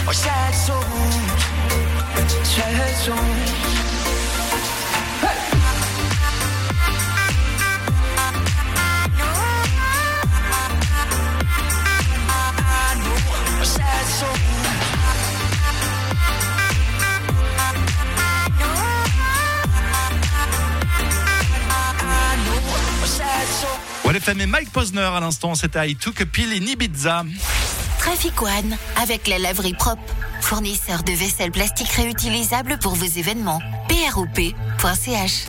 or sad songs, sad songs. WFM et Mike Posner à l'instant, c'était I Took a Pill in Ibiza. Traffic One, avec la laverie propre, fournisseur de vaisselle plastique réutilisable pour vos événements. prop.ch.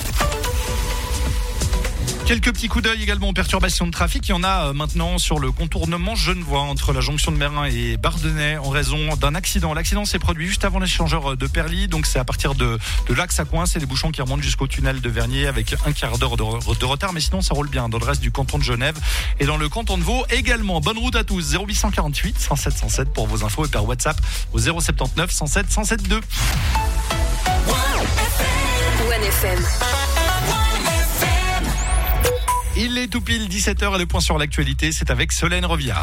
Quelques petits coups d'œil également aux perturbations de trafic. Il y en a maintenant sur le contournement Genevois entre la jonction de Meyrin et Bardonnay en raison d'un accident. L'accident s'est produit juste avant l'échangeur de Perly, donc c'est à partir de là que ça coince et les bouchons qui remontent jusqu'au tunnel de Vernier avec un quart d'heure de retard. Mais sinon ça roule bien dans le reste du canton de Genève et dans le canton de Vaud également. Bonne route à tous. 0848 107 107 pour vos infos et par WhatsApp au 079 107 107 2. One FM. Il est tout pile 17h et le point sur l'actualité, c'est avec Solène Reviard.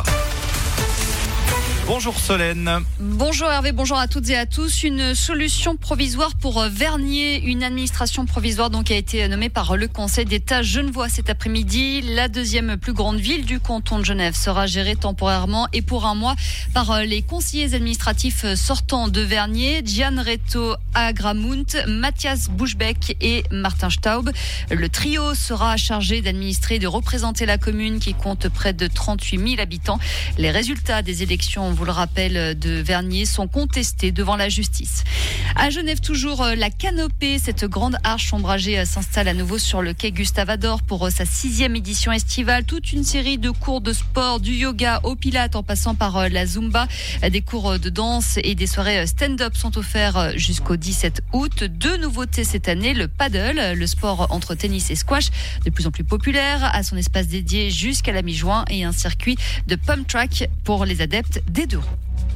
Bonjour Solène. Bonjour Hervé, bonjour à toutes et à tous. Une solution provisoire pour Vernier, une administration provisoire donc a été nommée par le Conseil d'État genevois cet après-midi. La deuxième plus grande ville du canton de Genève sera gérée temporairement et pour un mois par les conseillers administratifs sortants de Vernier, Gian Reto Agramunt, Mathias Buschbeck et Martin Staub. Le trio sera chargé d'administrer et de représenter la commune qui compte près de 38 000 habitants. Les résultats des élections, on vous le rappelle, de Vernier sont contestés devant la justice. À Genève toujours, la Canopée, cette grande arche ombragée s'installe à nouveau sur le quai Gustave-Ador pour sa 6e édition estivale. Toute une série de cours de sport, du yoga au pilates en passant par la Zumba. Des cours de danse et des soirées stand-up sont offerts jusqu'au 17 août. Deux nouveautés cette année, le paddle, le sport entre tennis et squash, de plus en plus populaire, à son espace dédié jusqu'à la mi-juin et un circuit de pump track pour les adeptes des deux roues.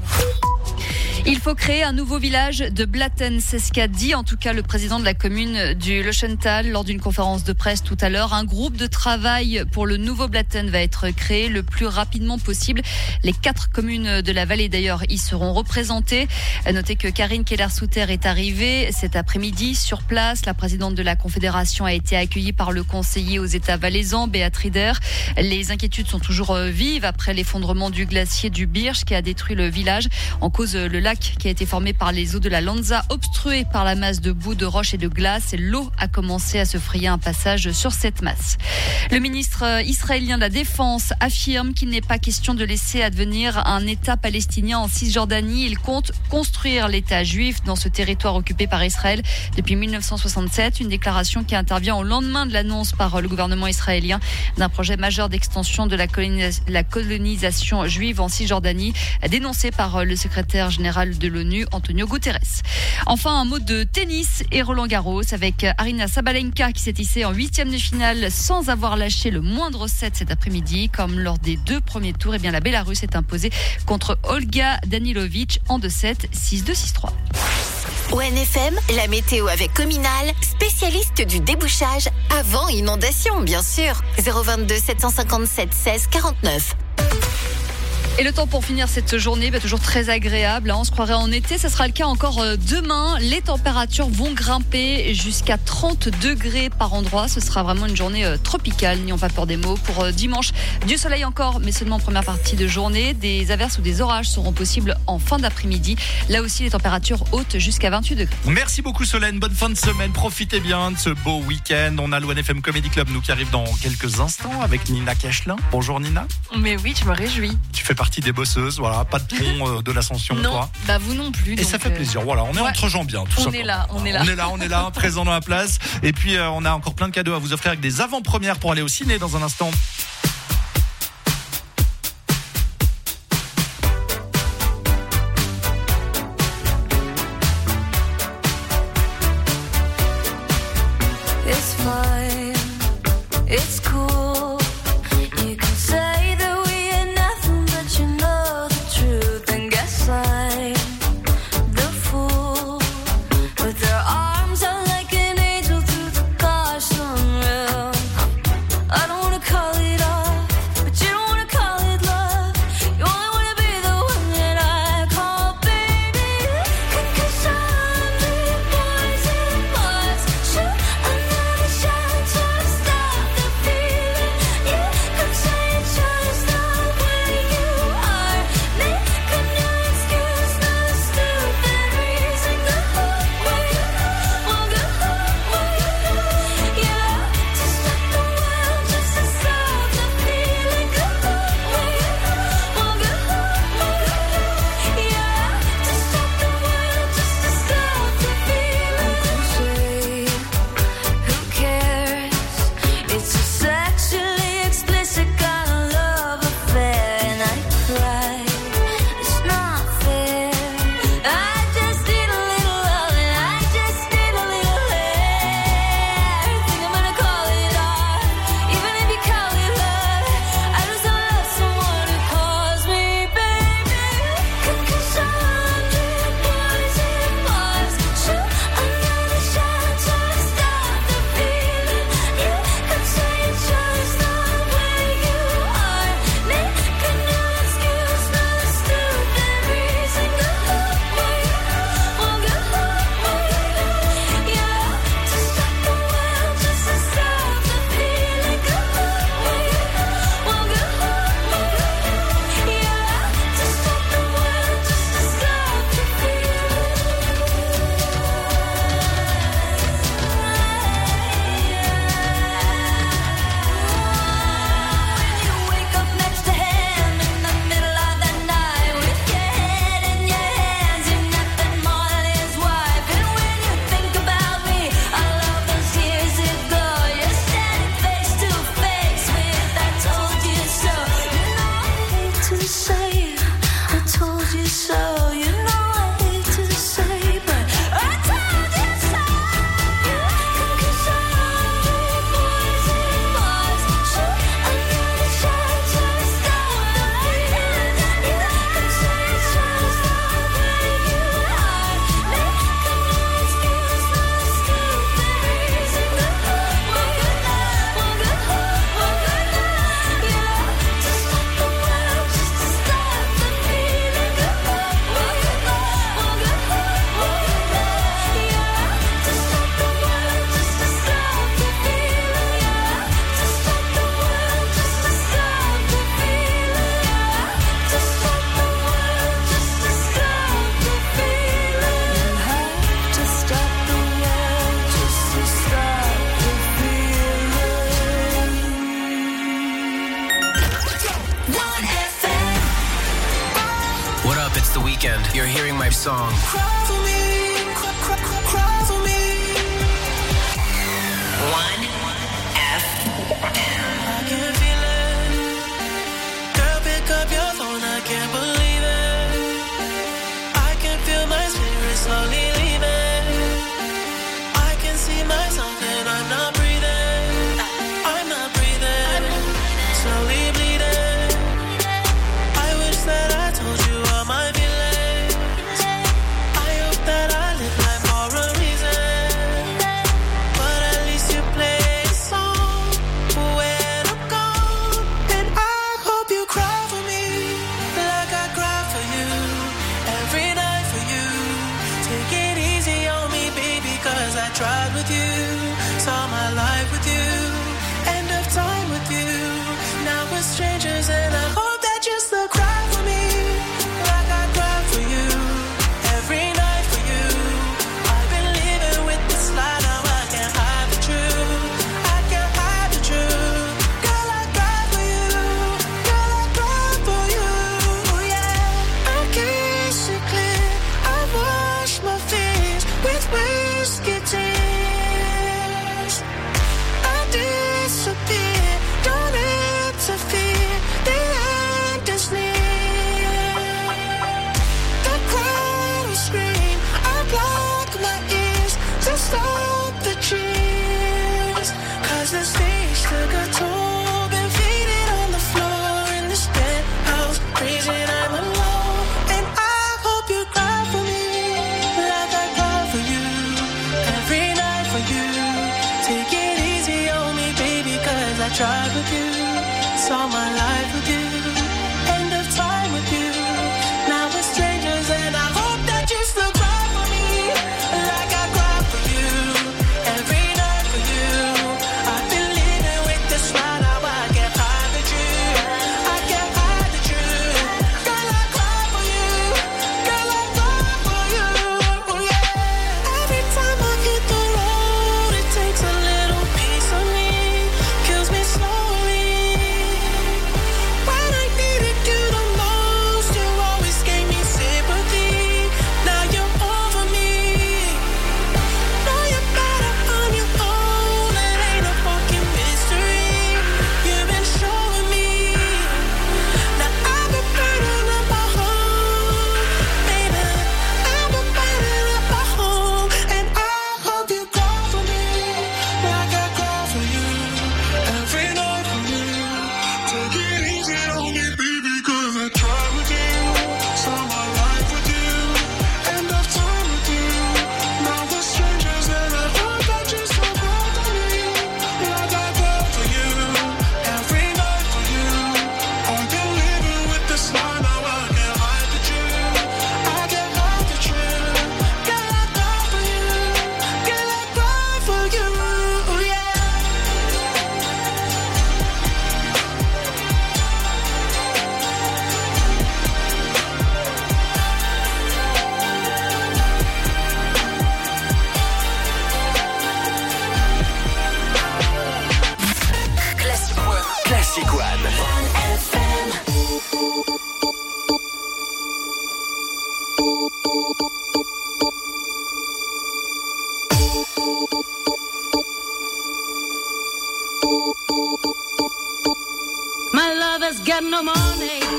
Il faut créer un nouveau village de Blatten, c'est ce qu'a dit en tout cas le président de la commune du Lochental lors d'une conférence de presse tout à l'heure. Un groupe de travail pour le nouveau Blatten va être créé le plus rapidement possible. Les 4 communes de la vallée d'ailleurs y seront représentées. Notez que Karine Keller-Souter est arrivée cet après-midi sur place. La présidente de la Confédération a été accueillie par le conseiller aux États valaisans, Beat Rieder. Les inquiétudes sont toujours vives après l'effondrement du glacier du Birch qui a détruit le village. En cause, le lac qui a été formé par les eaux de la Lanza, obstrué par la masse de boue, de roches et de glace. L'eau a commencé à se frayer un passage sur cette masse. Le ministre israélien de la Défense affirme qu'il n'est pas question de laisser advenir un État palestinien en Cisjordanie. Il compte construire l'État juif dans ce territoire occupé par Israël depuis 1967. Une déclaration qui intervient au lendemain de l'annonce par le gouvernement israélien d'un projet majeur d'extension de la colonisation juive en Cisjordanie, dénoncé par le secrétaire général de l'ONU, Antonio Guterres. Enfin, un mot de tennis et Roland Garros avec Aryna Sabalenka qui s'est hissée en 8e de finale sans avoir lâché le moindre set cet après-midi. Comme lors des 2 premiers tours, eh bien la Bélarusse est imposée contre Olga Danilovic en 2-7, 6-2, 6-3. ONFM, la météo avec Cominal, spécialiste du débouchage avant inondation, bien sûr. 022 757 16 49. Et le temps pour finir cette journée, toujours très agréable. On se croirait en été, ça sera le cas encore demain. Les températures vont grimper jusqu'à 30 degrés par endroit. Ce sera vraiment une journée tropicale, n'ayons pas peur des mots. Pour dimanche, du soleil encore, mais seulement en première partie de journée. Des averses ou des orages seront possibles en fin d'après-midi. Là aussi, les températures hautes jusqu'à 28 degrés. Merci beaucoup Solène, bonne fin de semaine. Profitez bien de ce beau week-end. On a l'ONFM Comedy Club, nous qui arrive dans quelques instants avec Nina Cachelin. Bonjour Nina. Mais oui, je me réjouis. Tu fais partie des bosseuses, voilà, pas de pont de l'Ascension, non, toi. Bah vous non plus. Et donc ça fait plaisir, voilà, on est entre gens bien, tout on est là, on est là, présent dans la place. Et puis on a encore plein de cadeaux à vous offrir avec des avant-premières pour aller au ciné dans un instant. It's fine, it's cool. You can say that we are nothing, but you know the truth. And guess I'm the fool. With their arms out like an angel through the gosh unreal. I don't wanna call it You're hearing my song. Cry for me, cry for me. 1FM. I can feel it. Girl, pick up your phone, I can't believe it. I can feel my spirit slowly leaving. I can see myself and I'm not breathing. I'm not breathing. Slowly bleeding. I wish that I told you all my feelings. That I live life for a reason, but at least you play a song when I'm gone. And I hope you cry for me like I cry for you every night for you. Take it easy on me, baby, cause I tried with you, saw my life with you, end of time with you. Now we're strangers and I hope that you still cry for me like I cry for you every night. Tried with you, saw my life with you, end of time with you. Now we're strangers and I hope that you still cry for me like I cry for you every night for you. I've been living with this right now, I can't hide the truth. I can't hide the truth. Girl, I cry for you. Girl, I cry for you. Oh, yeah. Every time I hit the road, it takes a little piece of me. Kills me slowly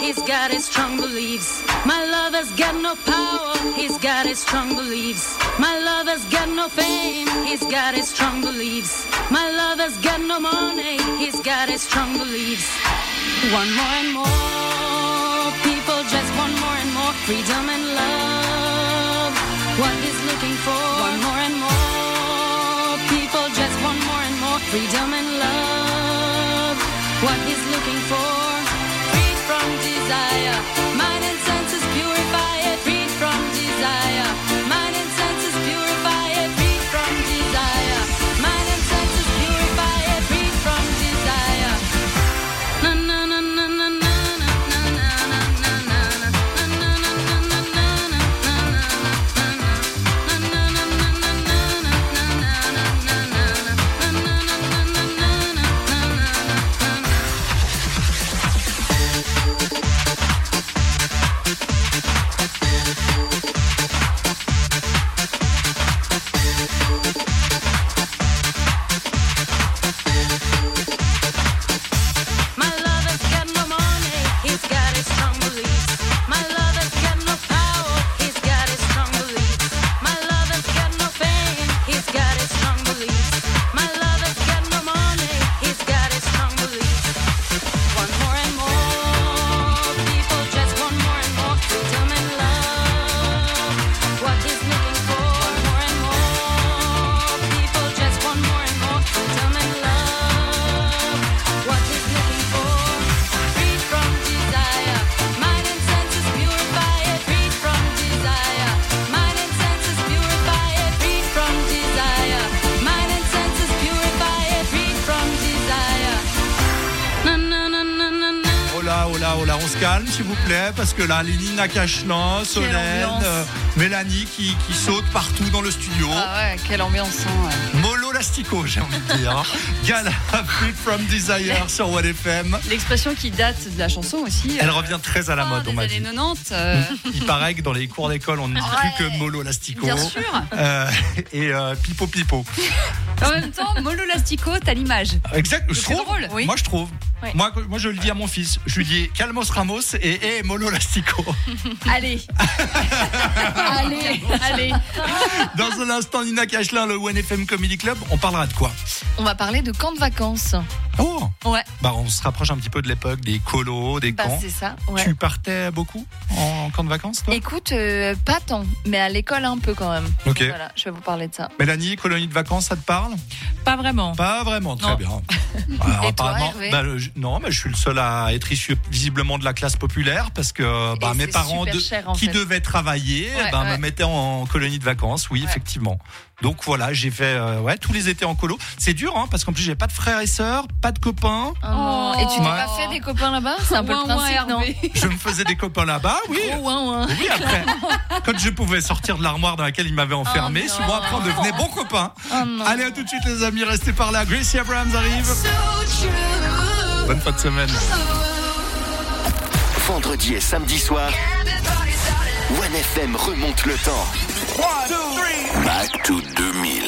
he's got his strong beliefs. My lover's got no power, he's got his strong beliefs. My lover's got no fame, he's got his strong beliefs. My lover's got no money, he's got his strong beliefs. One more and more, people just want more and more freedom and love. What he's looking for, one more and more, people just want more and more freedom and love. What he's looking for, freed from desire, mind and senses purify it, freed from desire, mind and senses purify it, freed from desire, mind and senses purify it, freed from desire. Na na na na na na na na na na My lover's got no money, he's got his strong beliefs. My lover's got no power, he's got his strong beliefs. My lover's got no fame, he's got his strong beliefs. My lover's got no money, he's got his strong beliefs. One more and more, people just want more and more freedom and love. What he's looking for, one more and more, people just want more and more freedom and love. What he's looking for, freed from desire, mind and senses purify it, freed from desire, mind and senses purify it, freed from desire, mind and senses purify it, freed from desire. Na na na na na na. Oh là, on se calme s'il vous plaît, parce que là, Lénina Cachelin, Solène, ambiance. Mélanie qui saute partout dans le studio. Ah ouais, quelle ambiance. Hein, ouais. Molo Lastico, j'ai envie de dire. Gala, Free From Desire sur One FM. L'expression qui date de la chanson aussi. Elle revient très à la mode, on des m'a années dit. 90. Il paraît que dans les cours d'école, on ne dit plus que Molo Lastico. Bien sûr. Et Pipo Pipo. En même temps, Molo Lastico, t'as l'image. Exact, je C'est trouve. drôle. Oui. Moi, je trouve. Ouais. Moi, je le dis à mon fils. Je lui dis Calmos Ramos et Molo Lastico. Allez. Allez. Dans un instant, Nina Cachelin, le One FM Comedy Club. On parlera de quoi? On va parler de camp de vacances. Oh. Ouais. Bah, on se rapproche un petit peu de l'époque des colos, des Bah, camps. c'est ça. Ouais. Tu partais beaucoup en camp de vacances, toi? Écoute, pas tant, mais à l'école un peu quand même. Ok. Voilà, je vais vous parler de ça. Mélanie, colonie de vacances, ça te parle? Pas vraiment. Pas vraiment, très Non. bien. Alors, Et toi, apparemment, Hervé non, mais je suis le seul à être issu visiblement de la classe populaire parce que Et mes c'est parents super cher, en qui fait. devaient travailler Ouais, me ouais. mettaient en colonie de vacances, oui, Ouais. effectivement. Donc voilà, j'ai fait tous les étés en colo. C'est dur, hein, parce qu'en plus j'ai pas de frères et sœurs, pas de copains. Oh non. Et tu t'es Ouais. pas fait des copains là-bas? C'est un peu le Ouin, ouin, principe, non? Hervé. Je me faisais des copains là-bas, oui. Oh, ouin, ouin. Oui, après, quand je pouvais sortir de l'armoire dans laquelle ils m'avaient enfermé, Oh, souvent après on devenait bons copains. Oh non. Allez, à tout de suite les amis, restez par là. Gracie Abrams arrive. Bonne fin de semaine. Vendredi et samedi soir, One FM remonte le temps. Back to 2000.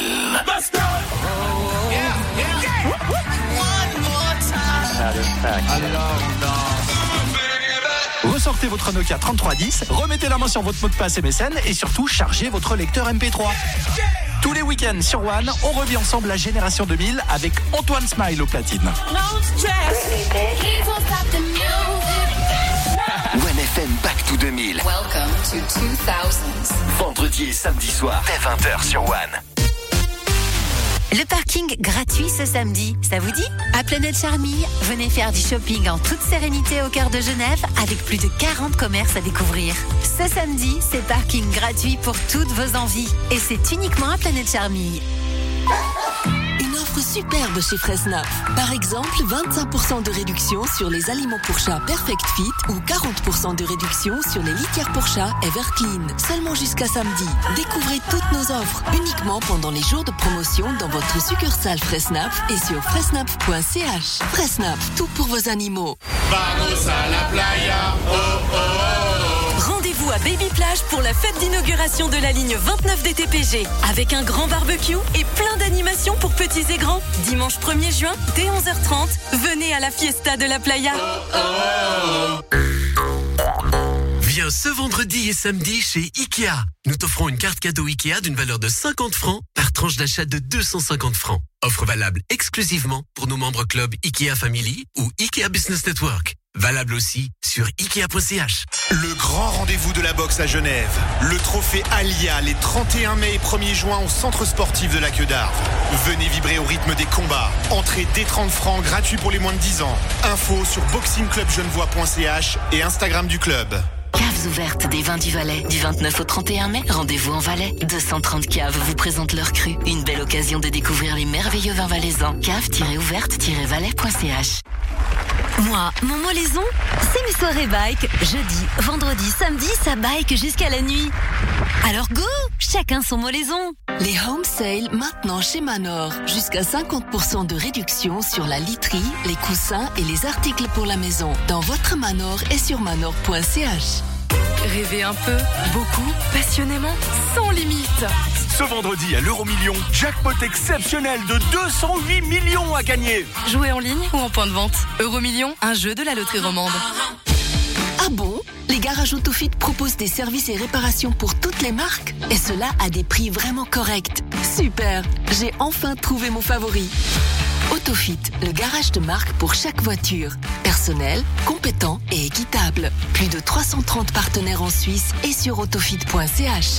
Ressortez votre Nokia 3310, remettez la main sur votre mot de passe MSN et surtout chargez votre lecteur MP3. Tous les week-ends sur One, on revit ensemble la génération 2000 avec Antoine Smile au platine. One FM Back to 2000. Welcome to 2000s. Vendredi et samedi soir, dès 20h sur One. Le parking gratuit ce samedi, ça vous dit? À Planète Charmille, venez faire du shopping en toute sérénité au cœur de Genève avec plus de 40 commerces à découvrir. Ce samedi, c'est parking gratuit pour toutes vos envies. Et c'est uniquement à Planète Charmille. Une offre superbe chez Fressnapf. Par exemple, 25% de réduction sur les aliments pour chat Perfect Fit ou 40% de réduction sur les litières pour chat Everclean. Seulement jusqu'à samedi. Découvrez toutes nos offres uniquement pendant les jours de promotion dans votre succursale Fressnapf et sur fressnapf.ch. Fressnapf, tout pour vos animaux. Vamos a la playa. Oh, oh, oh. Rendez-vous à Baby Plage pour la fête d'inauguration de la ligne 29 des TPG. Avec un grand barbecue et plein d'animations pour petits et grands. Dimanche 1er juin, dès 11h30, venez à la fiesta de la playa. Oh, oh, oh. Viens ce vendredi et samedi chez Ikea. Nous t'offrons une carte cadeau Ikea d'une valeur de 50 francs par tranche d'achat de 250 francs. Offre valable exclusivement pour nos membres club Ikea Family ou Ikea Business Network. Valable aussi sur Ikea.ch. Le grand rendez-vous de la boxe à Genève. Le trophée Alia les 31 mai et 1er juin au centre sportif de la Queue d'Arve. Venez vibrer au rythme des combats. Entrée dès 30 francs, gratuit pour les moins de 10 ans. Info sur boxingclubgenevois.ch et Instagram du club. Caves ouvertes des vins du Valais. Du 29 au 31 mai, rendez-vous en Valais. 230 caves vous présentent leur cru. Une belle occasion de découvrir les merveilleux vins valaisans. Cave-ouverte-valais.ch. Moi, mon molaison, c'est mes soirées bike. Jeudi, vendredi, samedi, ça bike jusqu'à la nuit. Alors go, chacun son molaison. Les home sales maintenant chez Manor. Jusqu'à 50% de réduction sur la literie, les coussins et les articles pour la maison. Dans votre Manor et sur manor.ch. Rêvez un peu, beaucoup, passionnément, sans limite. Ce vendredi à l'Euromillion, jackpot exceptionnel de 208 millions à gagner. Jouez en ligne ou en point de vente. Euromillion, un jeu de la loterie romande. Ah bon? Les garages Autofit proposent des services et réparations pour toutes les marques. Et cela à des prix vraiment corrects. Super! J'ai enfin trouvé mon favori. Autofit, le garage de marque pour chaque voiture. Personnel, compétent et équitable. Plus de 330 partenaires en Suisse et sur autofit.ch.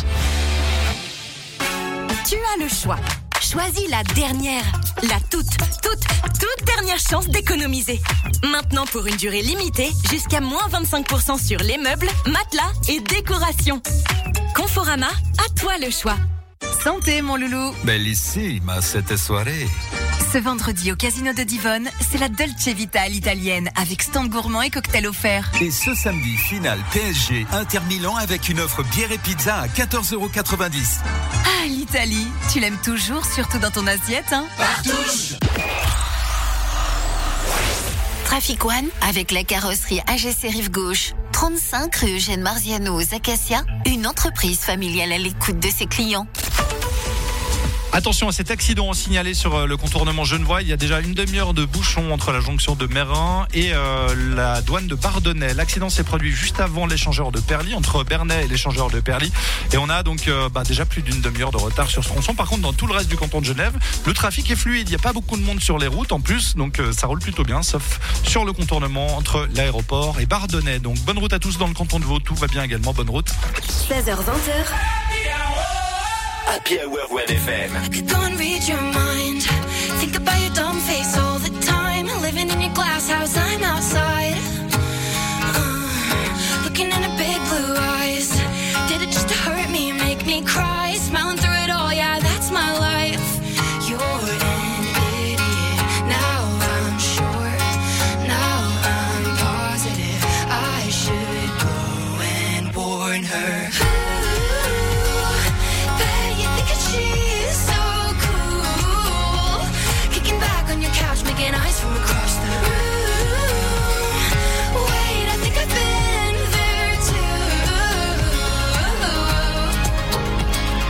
Tu as le choix. Choisis la dernière, la toute dernière chance d'économiser. Maintenant pour une durée limitée, jusqu'à moins 25% sur les meubles, matelas et décorations. Conforama, à toi le choix. Santé mon loulou. Bellissima cette soirée. Ce vendredi au Casino de Divonne, c'est la Dolce Vita à l'italienne avec stand gourmand et cocktail offert. Et ce samedi, finale PSG Inter Milan avec une offre bière et pizza à 14,90 €. Ah, l'Italie, tu l'aimes toujours, surtout dans ton assiette, hein? Partouche. Trafic One avec la carrosserie AGC Rive Gauche. 35 rue Eugène Marziano aux Acacias, une entreprise familiale à l'écoute de ses clients. Attention à cet accident signalé sur le contournement Genevois. Il y a déjà une demi-heure de bouchon entre la jonction de Mérin et la douane de Bardonnay. L'accident s'est produit juste avant l'échangeur de Perly, entre Bernay et l'échangeur de Perly. Et on a donc déjà plus d'une demi-heure de retard sur ce tronçon. Par contre, dans tout le reste du canton de Genève, le trafic est fluide. Il n'y a pas beaucoup de monde sur les routes en plus. Donc ça roule plutôt bien, sauf sur le contournement entre l'aéroport et Bardonnay. Donc bonne route à tous dans le canton de Vaud. Tout va bien également. Bonne route. 16h-20h. Happy Hour 1FM. I could go and read your mind. Think about your dumb face all the time. Living in your glass house, I'm outside. Looking in her big blue eyes. Did it just to hurt me, make me cry? Smiling through it all, yeah, that's my life. You're an idiot. Now I'm sure. Now I'm positive. I should go and warn her. She's so cool. Kicking back on your couch, making eyes from across the room. Wait, I think I've been there too.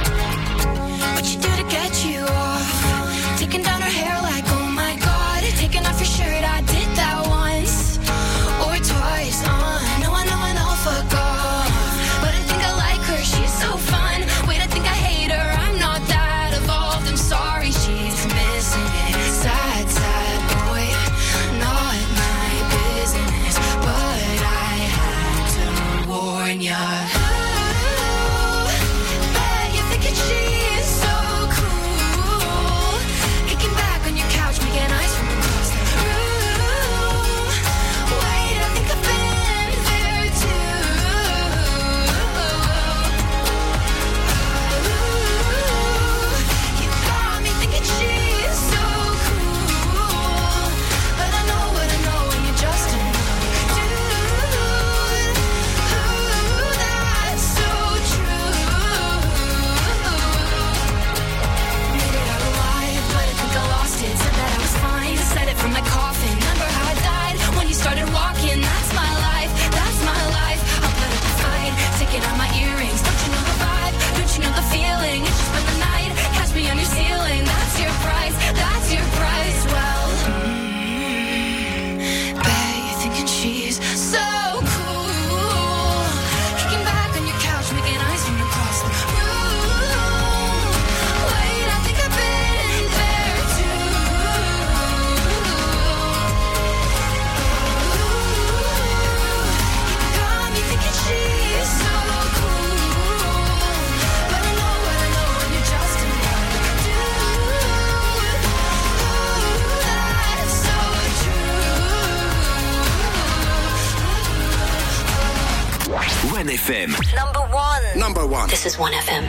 1FM. Number one. This is 1FM.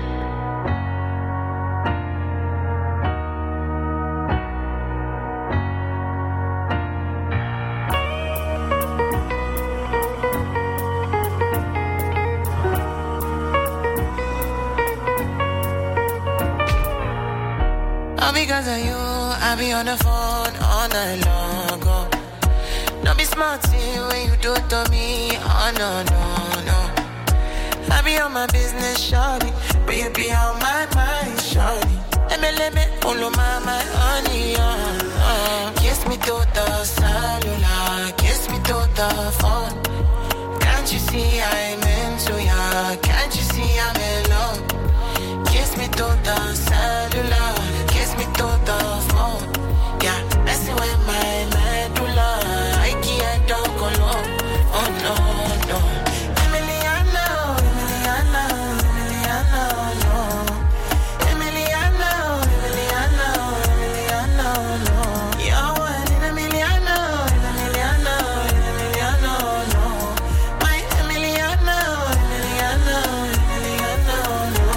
All because of you, I be on the phone all night long. Oh. Don't be smart when you do it to me. Oh no, no, no. I be on my business, shawty, but you be on my mind, shawty. Let me pull my honey, kiss me to the cellular, kiss me to the phone. Can't you see I'm into ya? Can't you see I'm in love? Kiss me to the cellular, kiss me to the phone. Yeah, messing with my medulla. I can't talk alone. Oh no, no. Emiliano, Emiliano, Emiliano, no. Emiliano, Emiliano, Emiliano, no. You're one in Emiliano, Emiliano, Emiliano, no. My Emiliano, Emiliano, Emiliano, no.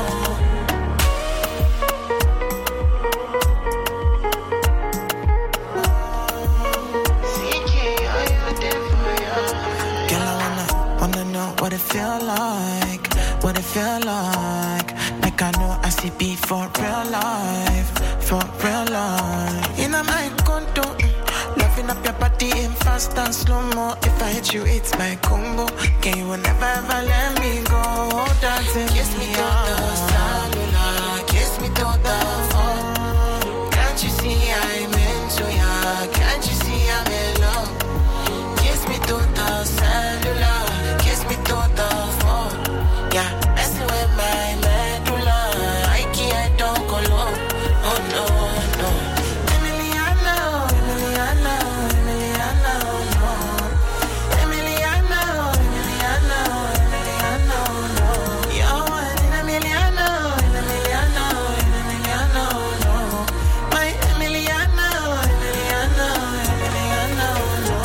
Wanna know what it feel like, what it feel like. Like I know I see beat for real life, for real life. In my condo, loving up your body in fast and slow-mo. If I hit you, it's my combo. Can you never ever let me go? Dancing, kiss me to the cellular, kiss me to the phone. Can't you see I'm into ya? Can't you see I'm in love? Kiss me to the cellular, kiss me to the phone. Yeah, messing with my medulla. I can't talk alone. Oh no, no. Emiliano, Emiliano, Emiliano, no. Emiliano, Emiliano, Emiliano, no. You're one in Emiliano, Emiliano, Emiliano, no. My Emiliano, Emiliano, Emiliano, no.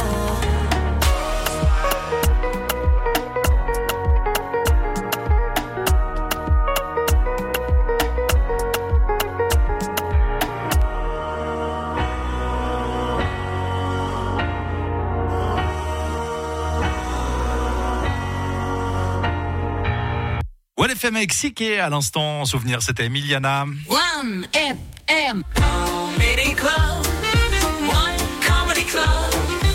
One FM avec Siké à l'instant. Souvenir, c'était Emiliana. 1FM. Comedy Club. One Comedy Club.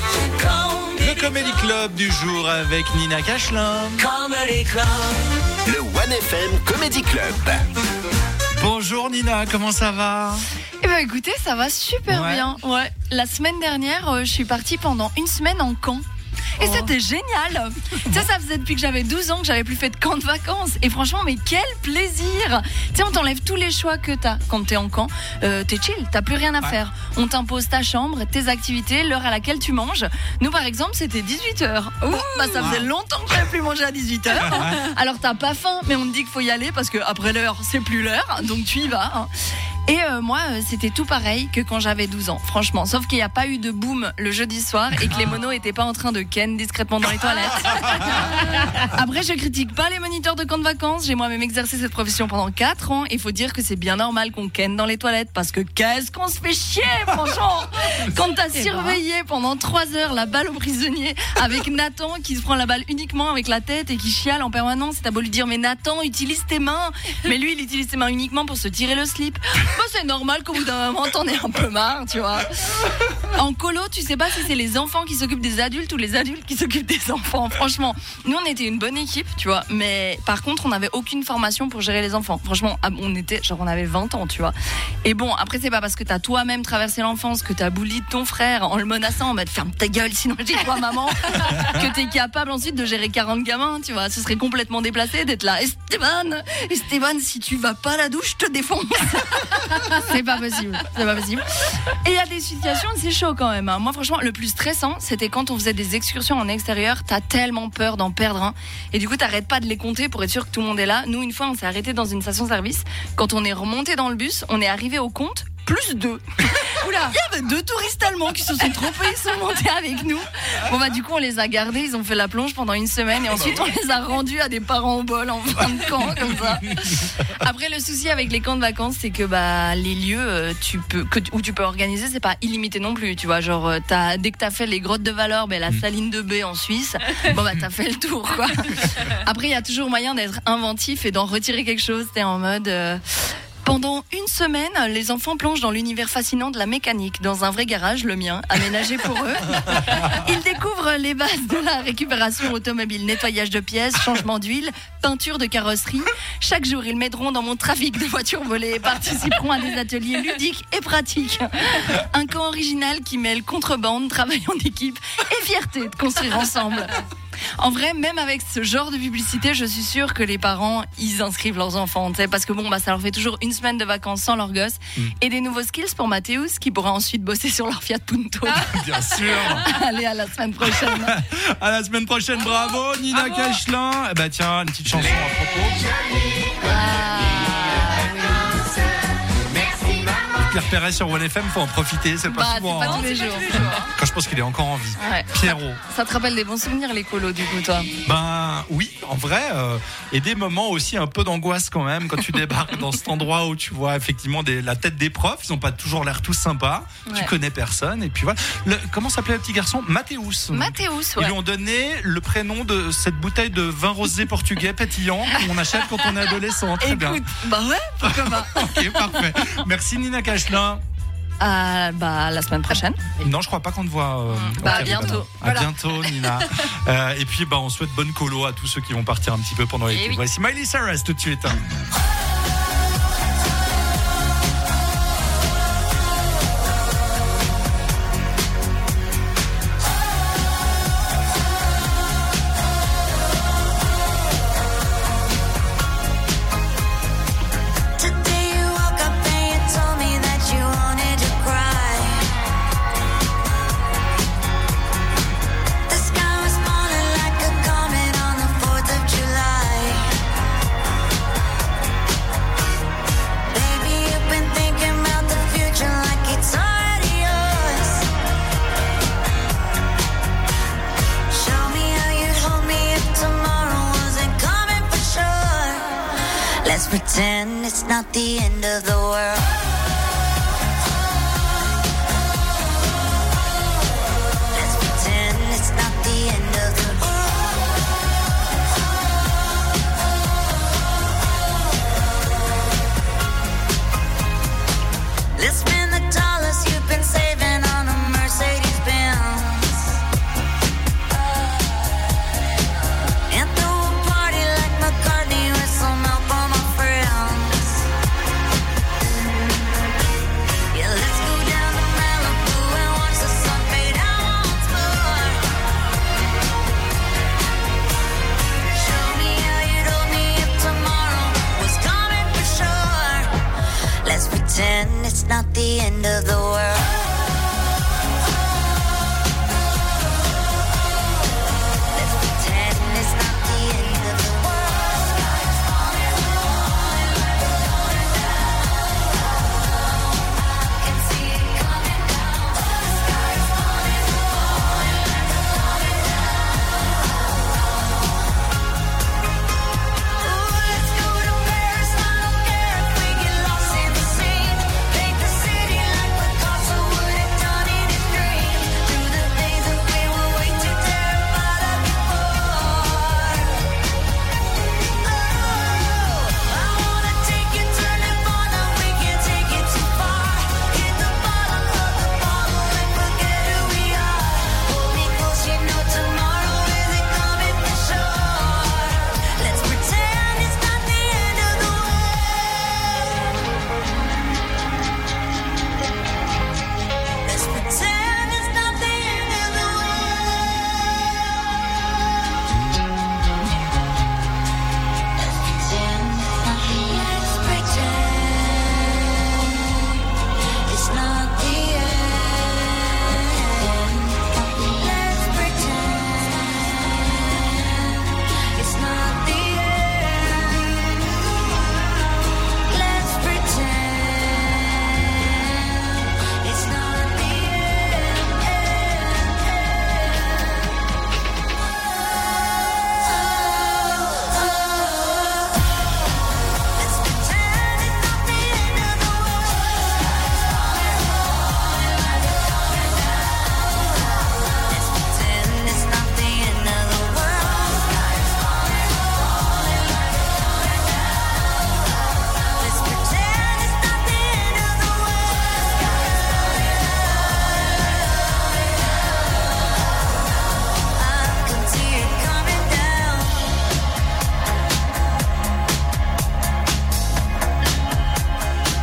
Le Comedy Club du jour avec Nina Cachelin. Comedy Club. Le 1FM Comedy Club. Bonjour Nina, comment ça va? Eh ben écoutez, ça va super bien. Ouais. La semaine dernière, je suis partie pendant une semaine en camp. Et c'était génial. Tu sais, ça faisait depuis que j'avais 12 ans que j'avais plus fait de camp de vacances. Et franchement, mais quel plaisir. Tu sais, on t'enlève tous les choix que t'as quand t'es en camp. T'es chill, t'as plus rien à faire. On t'impose ta chambre, tes activités, l'heure à laquelle tu manges. Nous, par exemple, c'était 18h. Bah, ça faisait longtemps que j'avais plus mangé à 18h. Alors, t'as pas faim, mais on te dit qu'il faut y aller parce qu'après l'heure, c'est plus l'heure. Donc, tu y vas. Et moi, c'était tout pareil que quand j'avais 12 ans, franchement. Sauf qu'il n'y a pas eu de boom le jeudi soir et que les monos étaient pas en train de ken discrètement dans les toilettes. Après, je critique pas les moniteurs de camp de vacances. J'ai moi-même exercé cette profession pendant 4 ans. Il faut dire que c'est bien normal qu'on ken dans les toilettes parce que qu'est-ce qu'on se fait chier, franchement. Quand t'as surveillé pendant 3 heures la balle au prisonnier avec Nathan qui se prend la balle uniquement avec la tête et qui chiale en permanence. T'as beau lui dire, mais Nathan, utilise tes mains. Mais lui, il utilise ses mains uniquement pour se tirer le slip. Bah, c'est normal qu'au bout d'un moment, t'en aies un peu marre, tu vois. En colo, tu sais pas si c'est les enfants qui s'occupent des adultes ou les adultes qui s'occupent des enfants. Franchement, nous, on était une bonne équipe, tu vois. Mais par contre, on n'avait aucune formation pour gérer les enfants. Franchement, on avait 20 ans, tu vois. Et bon, après, c'est pas parce que t'as toi-même traversé l'enfance, que t'as bully ton frère en le menaçant en mode ferme ta gueule, sinon j'y crois, maman, que t'es capable ensuite de gérer 40 gamins, tu vois. Ce serait complètement déplacé d'être là. Esteban, si tu vas pas à la douche, je te défonce. C'est pas possible. Et il y a des situations, c'est chaud quand même. Moi, franchement, le plus stressant, c'était quand on faisait des excursions en extérieur. T'as tellement peur d'en perdre un. Et du coup, t'arrêtes pas de les compter pour être sûr que tout le monde est là. Nous, une fois, on s'est arrêté dans une station-service. Quand on est remonté dans le bus, on est arrivé au compte +2. Oula, il y avait 2 touristes allemands qui se sont trompés, ils sont montés avec nous. Bon bah du coup on les a gardés, ils ont fait la plonge pendant une semaine et ensuite on les a rendus à des parents au bol en fin de camp comme ça. Après le souci avec les camps de vacances, c'est que bah les lieux où tu peux organiser, c'est pas illimité non plus, tu vois, genre dès que t'as fait les grottes de Valor, la saline de baie en Suisse, bon bah t'as fait le tour quoi. Après il y a toujours moyen d'être inventif et d'en retirer quelque chose, t'es en mode pendant une semaine, les enfants plongent dans l'univers fascinant de la mécanique, dans un vrai garage, le mien, aménagé pour eux. Ils découvrent les bases de la récupération automobile, nettoyage de pièces, changement d'huile, peinture de carrosserie. Chaque jour, ils m'aideront dans mon trafic de voitures volées et participeront à des ateliers ludiques et pratiques. Un camp original qui mêle contrebande, travail en équipe et fierté de construire ensemble. En vrai, même avec ce genre de publicité, je suis sûre que les parents, ils inscrivent leurs enfants, parce que bon, bah, ça leur fait toujours une semaine de vacances sans leur gosse et des nouveaux skills pour Mathéus qui pourra ensuite bosser sur leur Fiat Punto. Bien sûr. Allez, à la semaine prochaine. À la semaine prochaine, bravo Nina Cachelin. Eh ben tiens, une petite chanson à propos. Pierre Perret sur 1FM, faut en profiter, c'est pas souvent. C'est pas tous les jours. Quand je pense qu'il est encore en vie. Ouais. Pierrot. Ça te rappelle des bons souvenirs, les colos, du coup, toi? Ben oui, en vrai, et des moments aussi un peu d'angoisse quand même quand tu débarques dans cet endroit où tu vois effectivement la tête des profs, ils ont pas toujours l'air tous sympas, tu connais personne, et puis voilà. Comment s'appelait le petit garçon? Mathéus. Mathéus, ouais. Ils lui ont donné le prénom de cette bouteille de vin rosé portugais pétillant qu'on achète quand on est adolescent. Très bien. Bah ouais, pourquoi pas. Ok, parfait. Merci Nina Cachelin. La semaine prochaine. Non, je crois pas qu'on te voit. À bientôt. À bientôt, Nina. Et puis, on souhaite bonne colo à tous ceux qui vont partir un petit peu pendant l'été. Voici Miley Cyrus tout de suite. Let's pretend it's not the end of the world. Let's pretend it's not the end of the world. Let's spend the dollars you've been saving on a Mercedes Benz. And throw a party like McCartney with some help on my friends. Yeah, let's go down to Malibu and watch the sun fade out once more. Show me how you'd hold me if tomorrow was coming for sure. Let's pretend it's not the end of the world. Let's pretend it's not the end of the world. Sky's falling I can see it coming down. Sky's falling Ooh, let's go to Paris. I don't care if we get lost in the scene. Paint the city like we're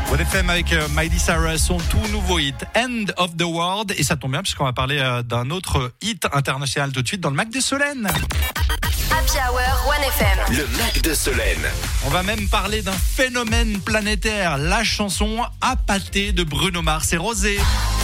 OneFM avec Miley Cyrus, son tout nouveau hit End of the World, et ça tombe bien puisqu'on va parler d'un autre hit international tout de suite dans le Mac de Solène. Happy Hour, OneFM. Le Mac de Solène. On va même parler d'un phénomène planétaire, la chanson Appâté de Bruno Mars et Rosé.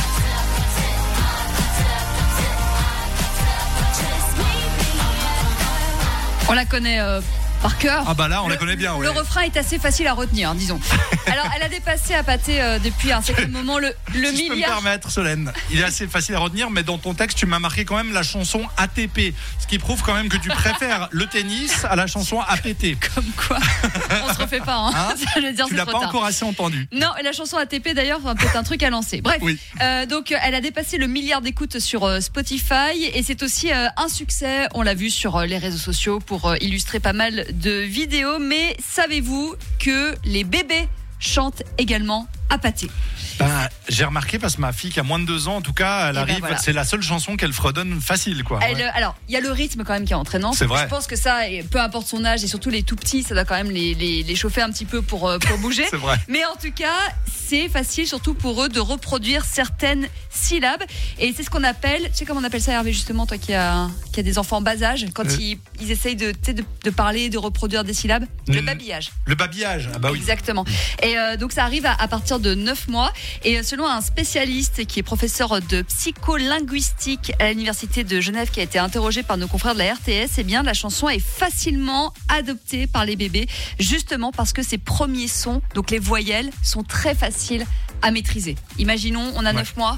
On la connaît par cœur. Ah bah là, on la connaît bien. Ouais. Le refrain est assez facile à retenir, disons. Alors, elle a dépassé Appâté depuis un certain moment le si milliard. Je peux me permettre, Solène. Il est assez facile à retenir, mais dans ton texte, tu m'as marqué quand même la chanson ATP, ce qui prouve quand même que tu préfères le tennis à la chanson APT. Comme quoi, on se refait pas. Hein Ça veut dire, tu l'as pas encore assez entendu. Non, la chanson ATP d'ailleurs, peut-être un truc à lancer. Bref, oui. Donc elle a dépassé le milliard d'écoutes sur Spotify et c'est aussi un succès. On l'a vu sur les réseaux sociaux pour illustrer pas mal de vidéos. Mais savez-vous que les bébés chantent également Appâté? Ben, j'ai remarqué parce que ma fille qui a moins de 2 ans, en tout cas, elle arrive. Voilà. C'est la seule chanson qu'elle fredonne facile, quoi. Alors, il y a le rythme quand même qui est entraînant. C'est vrai. Je pense que ça, peu importe son âge et surtout les tout petits, ça doit quand même les chauffer un petit peu pour bouger. C'est vrai. Mais en tout cas, c'est facile surtout pour eux de reproduire certaines syllabes et c'est ce qu'on appelle. Tu sais comment on appelle ça, Hervé, justement, toi qui a des enfants en bas âge, quand ils essayent de parler, de reproduire des syllabes, le babillage. Le babillage, ah bah oui. Exactement. Et donc ça arrive à partir de 9 mois. Et selon un spécialiste qui est professeur de psycholinguistique à l'université de Genève, qui a été interrogé par nos confrères de la RTS, eh bien la chanson est facilement adoptée par les bébés, justement parce que ses premiers sons, donc les voyelles, sont très faciles à maîtriser. Imaginons, on a 9 mois.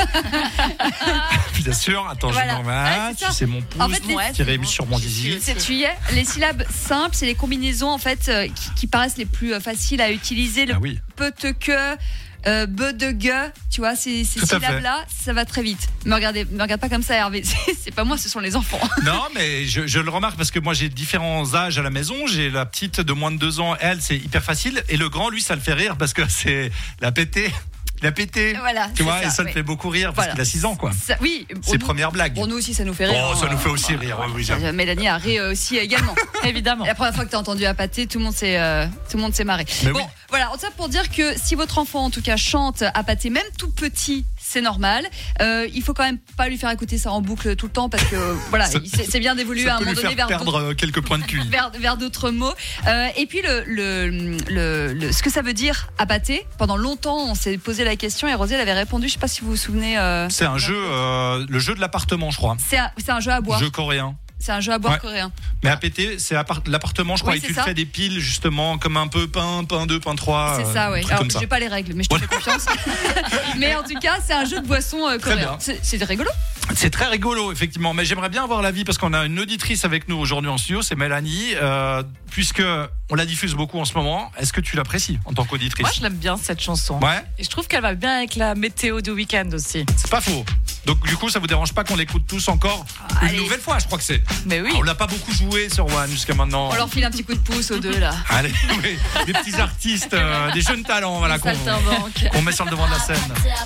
Bien sûr, attends, Voilà. je m'en vais. Tu sais mon pouce, En fait, tiré sur mon zizi. Tu y es. Les syllabes simples, c'est les combinaisons en fait qui paraissent les plus faciles à utiliser. Le peu te que, be de gueux, tu vois, ces syllabes-là, ça va très vite. Me regarde pas comme ça, Hervé. C'est pas moi, ce sont les enfants. Non, mais je le remarque parce que moi j'ai différents âges à la maison. J'ai la petite de moins de 2 ans, elle, c'est hyper facile. Et le grand, lui, ça le fait rire parce que c'est la pété. Il a pété, voilà, tu vois, ça, et ça le fait beaucoup rire parce qu'il a 6 ans, quoi. Ça, oui, ses premières blagues. Pour nous aussi, ça nous fait rire. Oh, ça nous fait aussi rire. Oui, Mélanie a ri aussi également, évidemment. La première fois que tu as entendu Appâté, tout le monde s'est marré. Mais bon, oui. voilà, ça pour dire que si votre enfant, en tout cas, chante Appâté, même tout petit, c'est normal. Il faut quand même pas lui faire écouter ça en boucle tout le temps parce que voilà, c'est bien d'évoluer à un moment donné vers perdre quelques points de QI. vers d'autres mots. Et puis ce que ça veut dire Appâté. Pendant longtemps, on s'est posé la question et Rosé avait répondu. Je sais pas si vous vous souvenez. C'est un jeu, le jeu de l'appartement, je crois. C'est un jeu à boire. Jeu coréen. C'est un jeu à boire coréen. Mais APT, c'est l'appartement, je crois, et tu fais des piles justement comme un peu pain 2, pain 3. C'est ça, oui. Alors, j'ai pas les règles, mais je te fais confiance. Mais en tout cas, c'est un jeu de boisson coréen. C'est rigolo. C'est très rigolo, effectivement. Mais j'aimerais bien avoir l'avis parce qu'on a une auditrice avec nous aujourd'hui en studio, c'est Mélanie. Puisque on la diffuse beaucoup en ce moment, est-ce que tu l'apprécies en tant qu'auditrice? Moi, je l'aime bien cette chanson. Ouais. Et je trouve qu'elle va bien avec la météo du week-end aussi. C'est pas faux. Donc du coup, ça vous dérange pas qu'on l'écoute tous encore une nouvelle fois, je crois que c'est. Mais oui. On l'a pas beaucoup joué sur One jusqu'à maintenant. On leur file un petit coup de pouce aux deux là. Allez, oui, des petits artistes, des jeunes talents, voilà, qu'on met sur le devant de la scène.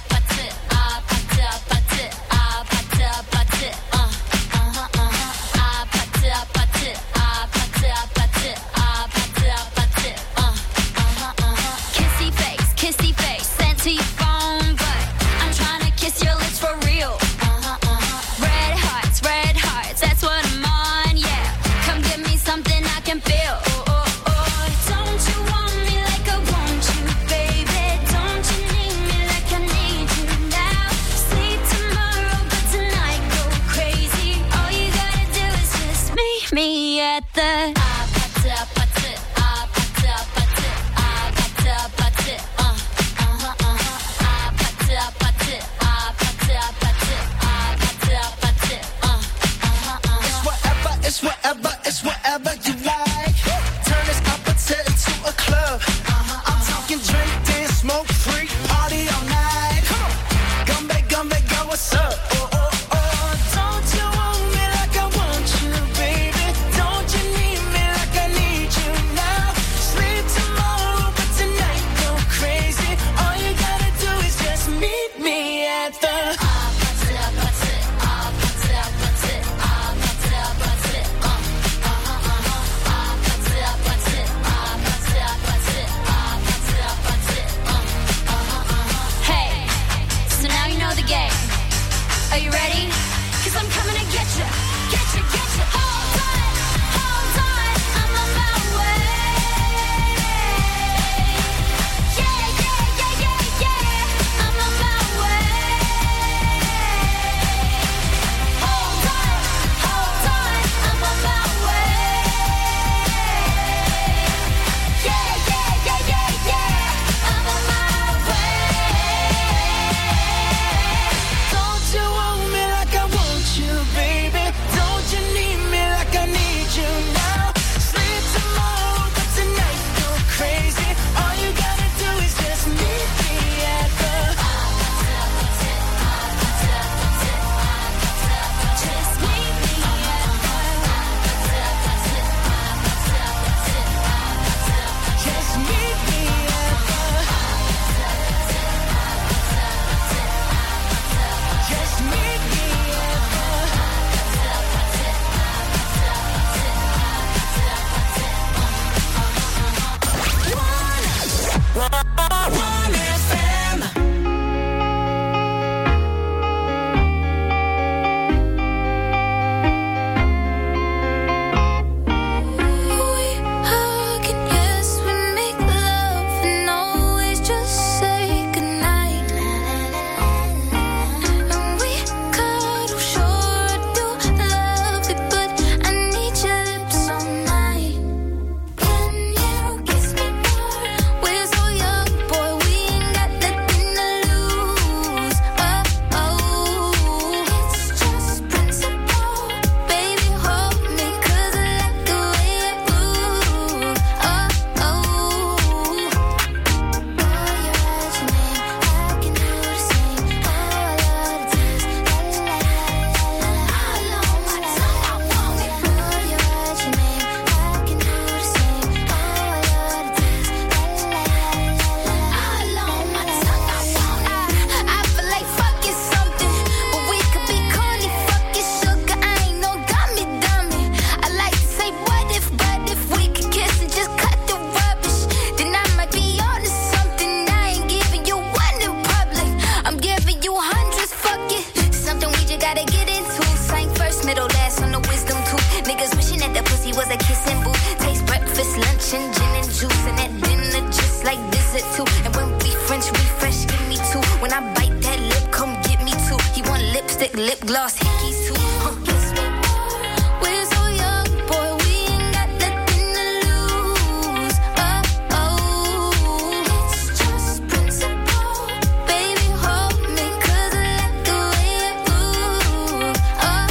Kissy face, sent to your phone, but I'm trying to kiss your lips for real. Red hearts, that's what I'm on, yeah. Come give me something I can feel. Don't you want me like I want you, baby? Don't you need me like I need you now? Sleep tomorrow, but tonight go crazy. All you gotta do is just meet me at the It's whatever you like. Turn this appetite into a club. I'm talking drink, dance, smoke, freak, party all night. Come back, girl, what's up? Don't you want me like I want you, baby? Don't you need me like I need you now? Sleep tomorrow, but tonight go crazy. All you gotta do is just meet me at the Lip gloss, hickeys too. Kiss me more. We're so young, boy. We ain't got nothing to lose. Oh, oh. It's just principle. Baby, hold me, 'cause I like the way it moves. Oh,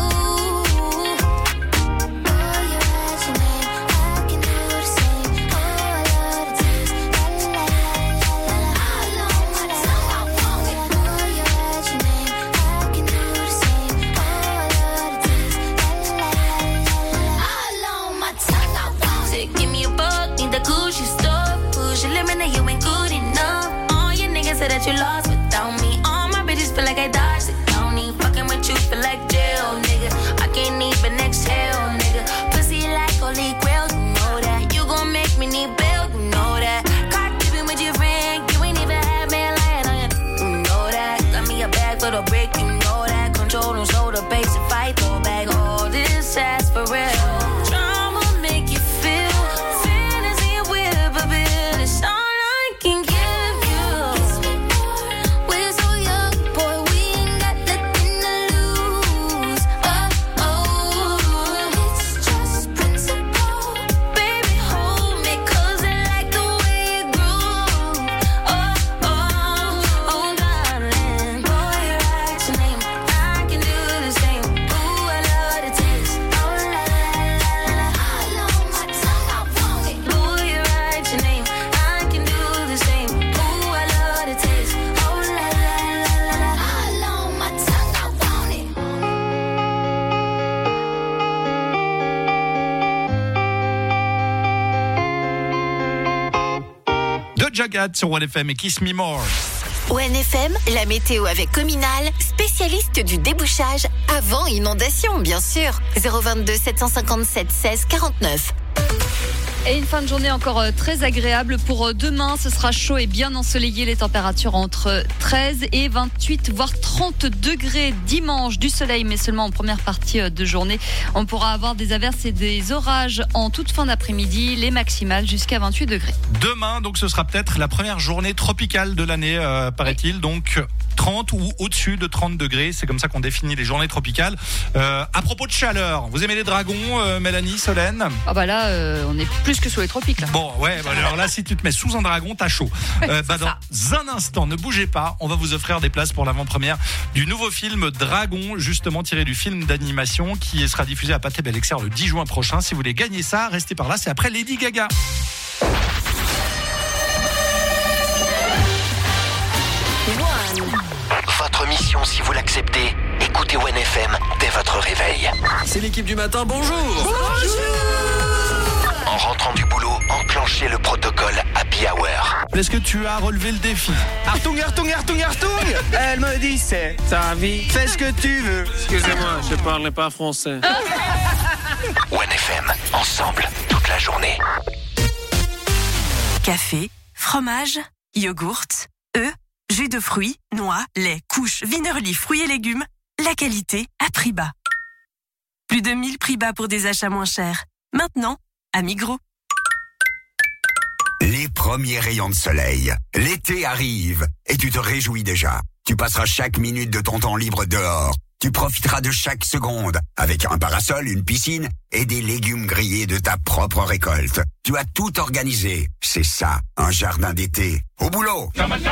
oh. Oh, you write your name. I can do the same. Oh, I love the taste. La, la, la, la, la. All on my tongue, I want it. Oh, you write your name. Give me a buck, need the Gucci stuff. Push your limit, now you ain't good enough. All your niggas say that you lost without me. All my bitches feel like I dodged the county. Fucking with you feel like jail, nigga. I can't even exhale, nigga. Pussy like holy grail, you know that. You gon' make me need bail, you know that. Caught keeping with your friend, you ain't even had me lying on you. You know that. Got me a bag for the brick, you know that. Control them shoulder, base and fight, throw back all this ass for real. Jagat sur OneFM et Kiss Me More. OneFM, la météo avec Cominal, spécialiste du débouchage avant inondation, bien sûr. 022 757 16 49. Et une fin de journée encore très agréable pour demain. Ce sera chaud et bien ensoleillé. Les températures entre 13 et 28, voire 30 degrés dimanche. Du soleil, mais seulement en première partie de journée. On pourra avoir des averses et des orages en toute fin d'après-midi. Les maximales jusqu'à 28 degrés. Demain, donc, ce sera peut-être la première journée tropicale de l'année, paraît-il. Donc 30 ou au-dessus de 30 degrés. C'est comme ça qu'on définit les journées tropicales. À propos de chaleur, vous aimez les dragons, Mélanie, Solène? Ah bah là, on est plus que sous les tropiques. Là. Bon, ouais, bah alors là, si tu te mets sous un dragon, t'as chaud. Dans un instant, ne bougez pas, on va vous offrir des places pour l'avant-première du nouveau film Dragon, justement tiré du film d'animation qui sera diffusé à Pathé Bel-Exer le 10 juin prochain. Si vous voulez gagner ça, restez par là, c'est après Lady Gaga. Votre mission, si vous l'acceptez, écoutez OneFM dès votre réveil. C'est l'équipe du matin, bonjour. En rentrant du boulot, enclenchez le protocole Happy Hour. Est-ce que tu as relevé le défi? Artung, Artung, Artung, Artung. Elle me dit c'est ta vie, fais ce que tu veux. Excusez-moi, je parle pas français. OneFM, ensemble, toute la journée. Café fromage, yogourt, œufs, jus de fruits, noix, lait, couches, Wienerli, fruits et légumes. La qualité à prix bas. Plus de 1000 prix bas pour des achats moins chers. Maintenant, à Migros. Les premiers rayons de soleil. L'été arrive et tu te réjouis déjà. Tu passeras chaque minute de ton temps libre dehors. Tu profiteras de chaque seconde avec un parasol, une piscine et des légumes grillés de ta propre récolte. Tu as tout organisé. C'est ça, un jardin d'été. Au boulot!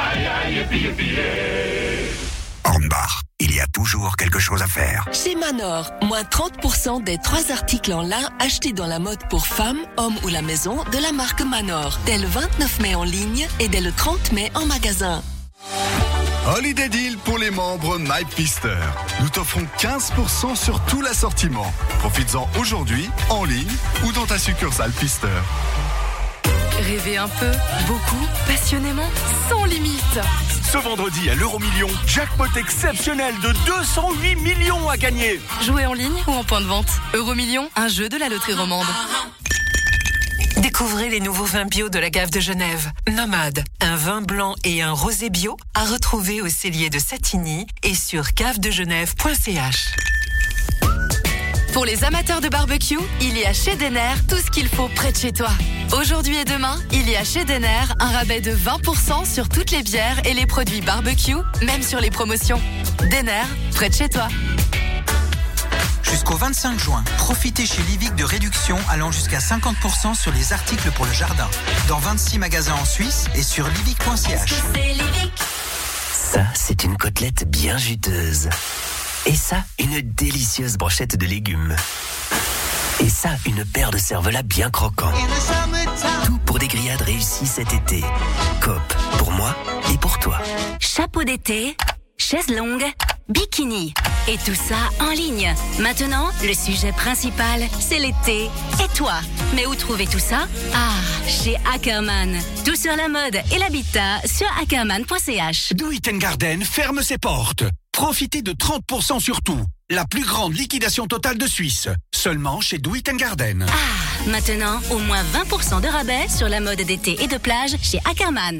Hornbach, il y a toujours quelque chose à faire. Chez Manor, moins 30% des 3 articles en lin achetés dans la mode pour femmes, hommes ou la maison de la marque Manor. Dès le 29 mai en ligne et dès le 30 mai en magasin. Holiday Deal pour les membres MyPister. Nous t'offrons 15% sur tout l'assortiment. Profites-en aujourd'hui, en ligne ou dans ta succursale Pister. Rêver un peu, beaucoup, passionnément, sans limite. Ce vendredi à l'Euromillion, jackpot exceptionnel de 208 millions à gagner. Jouer en ligne ou en point de vente. Euromillion, un jeu de la loterie romande. Découvrez les nouveaux vins bio de la Gave de Genève. Nomade, un vin blanc et un rosé bio à retrouver au cellier de Satigny et sur gavedegenève.ch. Pour les amateurs de barbecue, il y a chez Denner tout ce qu'il faut près de chez toi. Aujourd'hui et demain, il y a chez Denner un rabais de 20% sur toutes les bières et les produits barbecue, même sur les promotions. Denner, près de chez toi. Jusqu'au 25 juin, profitez chez Livic de réductions allant jusqu'à 50% sur les articles pour le jardin. Dans 26 magasins en Suisse et sur livic.ch. Ça, c'est une côtelette bien juteuse. Et ça, une délicieuse brochette de légumes. Et ça, une paire de cervelas bien croquants. Tout pour des grillades réussies cet été. Coop, pour moi et pour toi. Chapeau d'été, chaise longue, bikini. Et tout ça en ligne. Maintenant, le sujet principal, c'est l'été. Et toi, mais où trouver tout ça? Ah, chez Ackerman. Tout sur la mode et l'habitat sur ackerman.ch. Do It Garden ferme ses portes. Profitez de 30% sur tout. La plus grande liquidation totale de Suisse. Seulement chez Do It Garden. Ah, maintenant, au moins 20% de rabais sur la mode d'été et de plage chez Ackerman.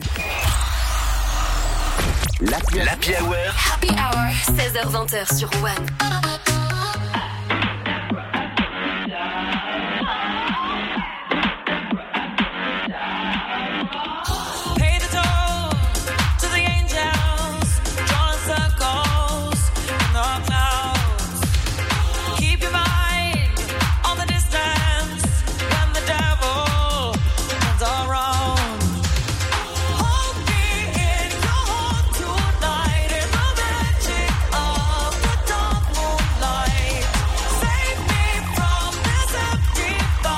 L'Happy Hour. Happy Hour, 16h-20h sur One. Pay the toll to the angels, drawing circles in the clouds. Keep your mind on the distance when the devil turns around. Hold me in your heart tonight in the magic of the dark moonlight. Save me from this empty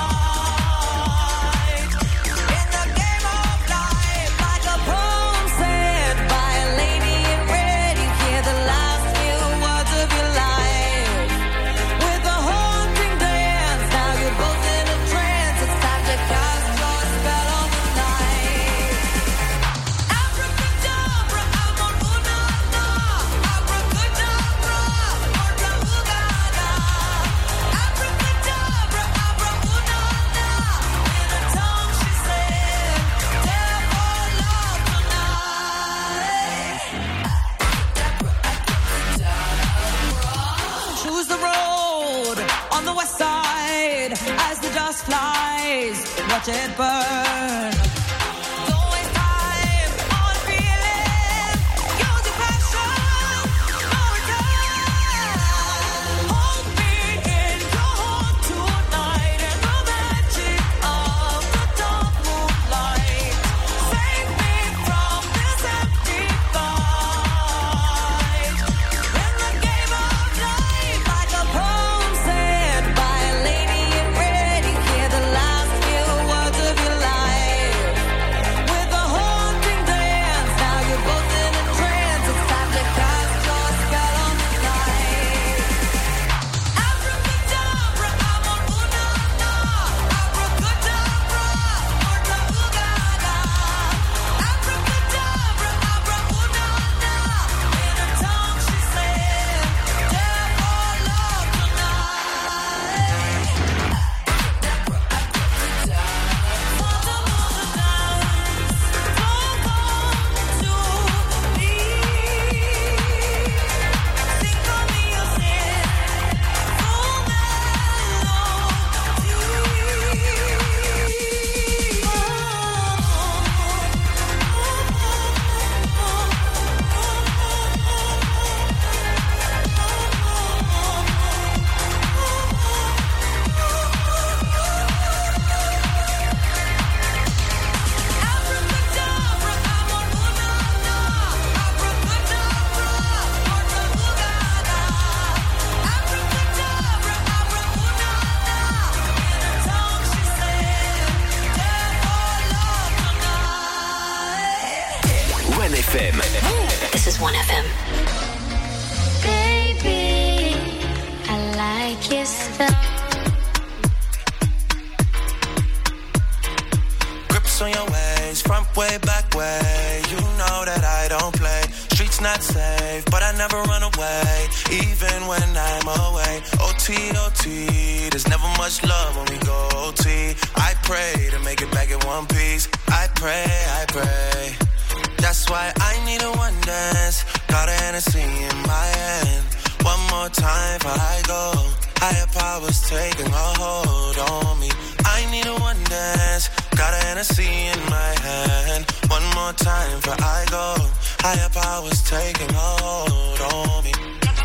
fight. In the game of life, like a poem said by a lady in red, you hear the last few words of your life. With a haunting dance, now you're both in a trance. It's time to cast your spell on the night. Abracadabra, amor-una-na. Abracadabra, amor-una-na. Abracadabra, amor-una-na. In a tongue she said, therefore love tonight. Choose the road on the west side as the dust flies. Watch it burn. Don't waste time on feeling. Use your passion. No return. Hold me in your heart tonight in the magic of the dark moonlight. Save me from this empty fight. In the game of life, like a poem said by a lady in red, you hear the last few words of your life. 1FM. This is 1FM. Baby, I like your stuff. Grips on your ways, front way, back way. You know that I don't play. Streets not safe, but I never run away, even when I'm away. OT, OT, there's never much love when we go OT. I pray to make it back in one piece. I pray. That's why I need a one dance. Got a Hennessy in my hand. One more time before I go. Higher powers taking a hold on me. I need a one dance. Got a Hennessy in my hand. One more time before I go. Higher powers taking a hold on me.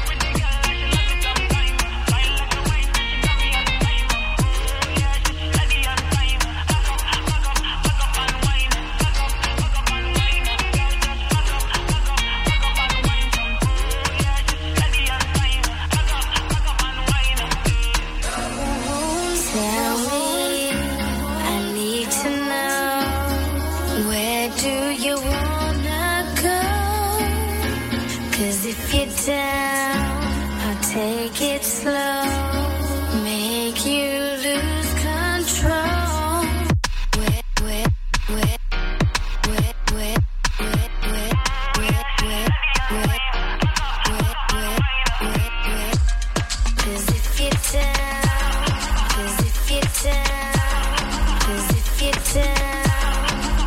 Take it slow, make you lose control. Wet, wet, wet, wet, wet, wet, wet, wet, wet, wet, wet, wet, wet, wet. 'Cause if you're down, 'cause if you're down, 'cause if you're down.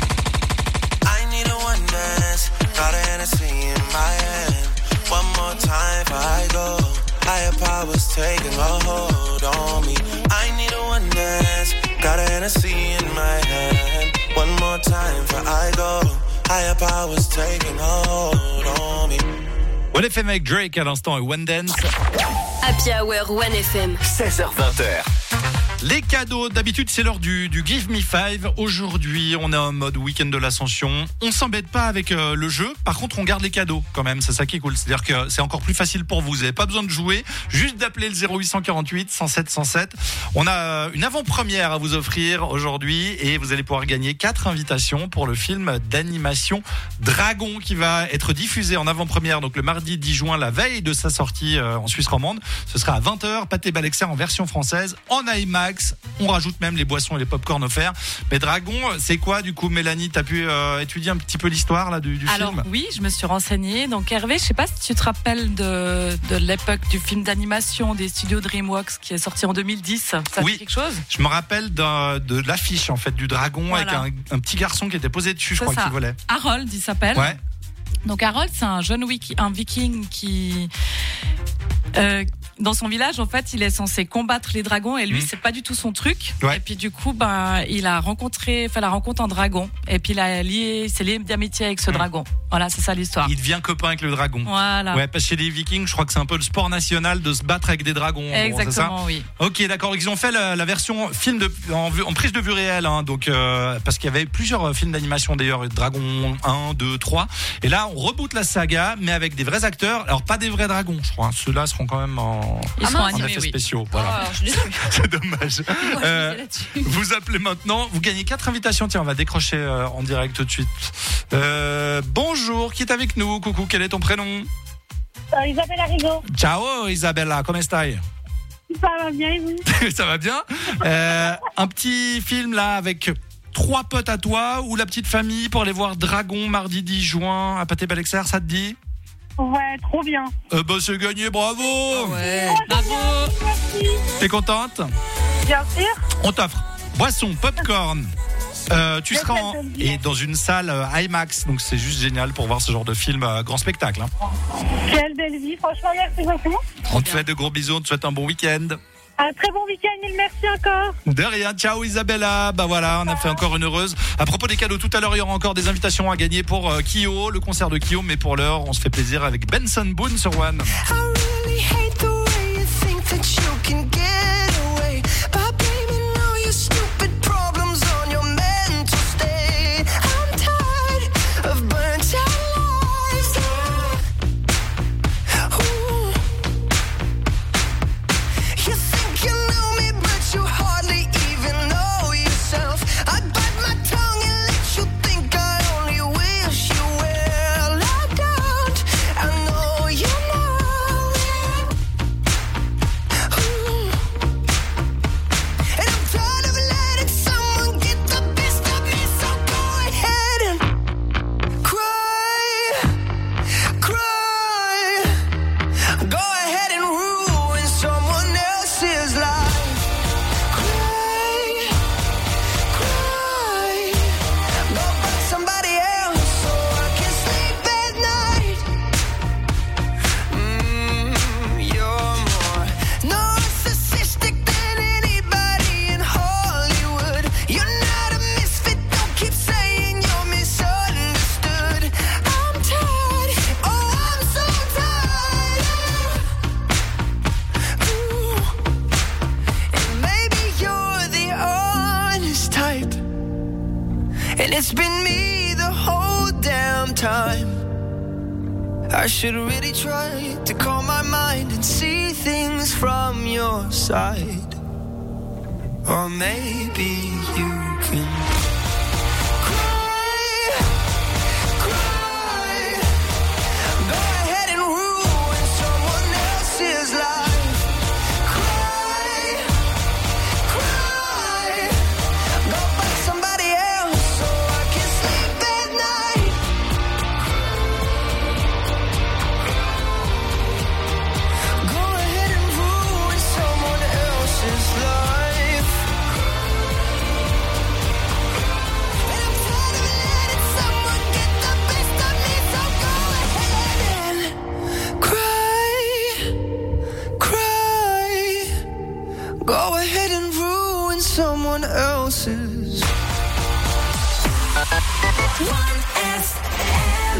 I need a one dance, got a Hennessy in my hand. One more time before I go. Higher powers taking a hold on me. I need a one dance. Got a Hennessy in my hand. One more time before I go. Higher powers taking a hold on me. 1FM avec Drake à l'instant et One Dance. Happy Hour 1FM. 16h-20h. Les cadeaux, d'habitude c'est l'heure du Give Me 5. Aujourd'hui on est en mode week-end de l'ascension. On s'embête pas avec le jeu, par contre on garde les cadeaux quand même, c'est ça qui est cool. C'est-à-dire que c'est encore plus facile pour vous, vous n'avez pas besoin de jouer, juste d'appeler le 0848 107 107. On a une avant-première à vous offrir aujourd'hui et vous allez pouvoir gagner 4 invitations pour le film d'animation Dragon qui va être diffusé en avant-première donc le mardi 10 juin, la veille de sa sortie en Suisse romande. Ce sera à 20h, Pathé Balexer en version française, en IMAX. On rajoute même les boissons et les pop-corn offerts. Mais Dragon, c'est quoi du coup, Mélanie? T'as pu étudier un petit peu l'histoire là du Alors, film? Oui, je me suis renseignée. Donc Hervé, je sais pas si tu te rappelles de l'époque du film d'animation des studios DreamWorks qui est sorti en 2010. Ça oui, dit quelque chose? Je me rappelle de l'affiche en fait du dragon, voilà, avec un petit garçon qui était posé dessus, je crois, qui volait. Harold, il s'appelle. Ouais. Donc Harold, c'est un jeune viking qui dans son village, en fait, il est censé combattre les dragons et lui, c'est pas du tout son truc. Ouais. Et puis du coup, il a fait la rencontre en dragon et puis il s'est lié d'amitié avec ce dragon. Voilà, c'est ça l'histoire. Il devient copain avec le dragon. Voilà. Ouais, parce que chez les Vikings, je crois que c'est un peu le sport national de se battre avec des dragons. Exactement, bon, oui. Ok, d'accord. Ils ont fait la version film en prise de vue réelle, hein, donc parce qu'il y avait plusieurs films d'animation d'ailleurs, Dragon 1, 2, 3. Et là, on reboot la saga, mais avec des vrais acteurs. Alors pas des vrais dragons, je crois. Ceux-là seront quand même en effets spéciaux. Voilà. Oh, je c'est dommage. Vous appelez maintenant, vous gagnez 4 invitations. Tiens, on va décrocher en direct tout de suite. Bonjour, qui est avec nous? Coucou, quel est ton prénom? Isabella Rigaud. Ciao Isabella, comment stai? Ça va bien et vous? Ça va bien. Un petit film là avec 3 potes à toi ou la petite famille pour aller voir Dragon mardi 10 juin à Pathé Balexer, ça te dit? Ouais, trop bien. C'est gagné, bravo. Ouais. Bravo. T'es contente? Bien sûr. On t'offre boisson, popcorn. Tu seras dans une salle IMAX, donc c'est juste génial pour voir ce genre de film grand spectacle. Hein. Quelle belle vie, franchement, merci beaucoup. On te fait de gros bisous, on te souhaite un bon week-end. Un très bon week-end, mille merci encore. De rien, ciao Isabella. Bah voilà, on a fait encore une heureuse. À propos des cadeaux, tout à l'heure il y aura encore des invitations à gagner pour Kyo, le concert de Kyo, mais pour l'heure on se fait plaisir avec Benson Boone sur One. You the whole damn time. I should really try to calm my mind and see things from your side. Or maybe you can go ahead and ruin someone else's. 1FM.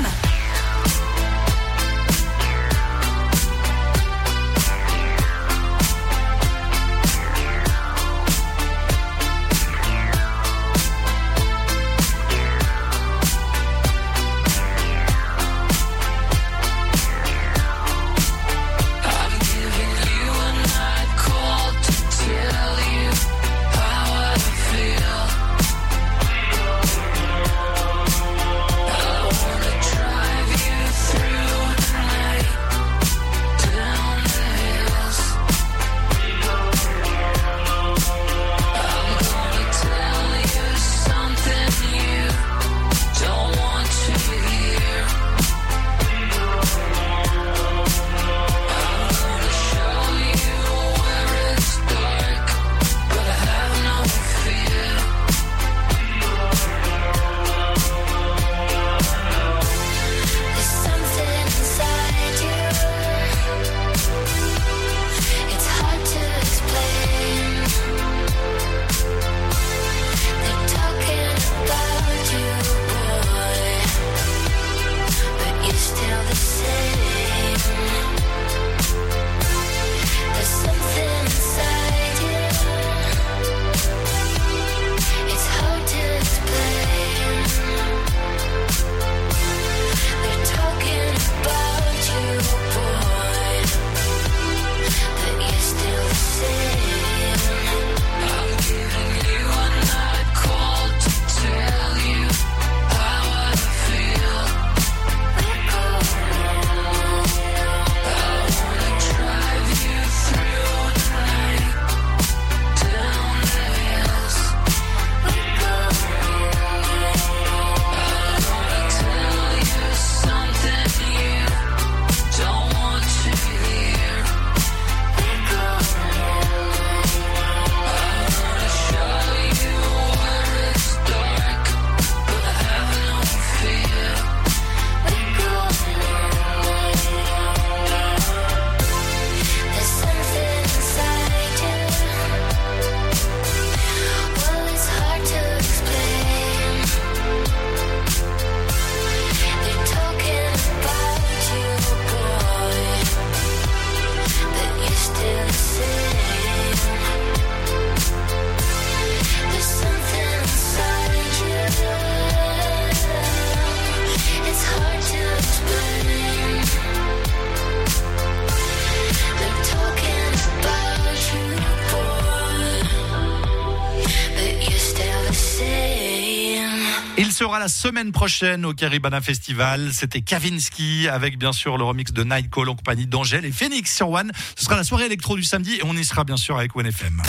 Il sera la semaine prochaine au Caribana Festival. C'était Kavinsky avec bien sûr le remix de Nightcall en compagnie d'Angèle et Phoenix sur One. Ce sera la soirée électro du samedi et on y sera bien sûr avec OneFM.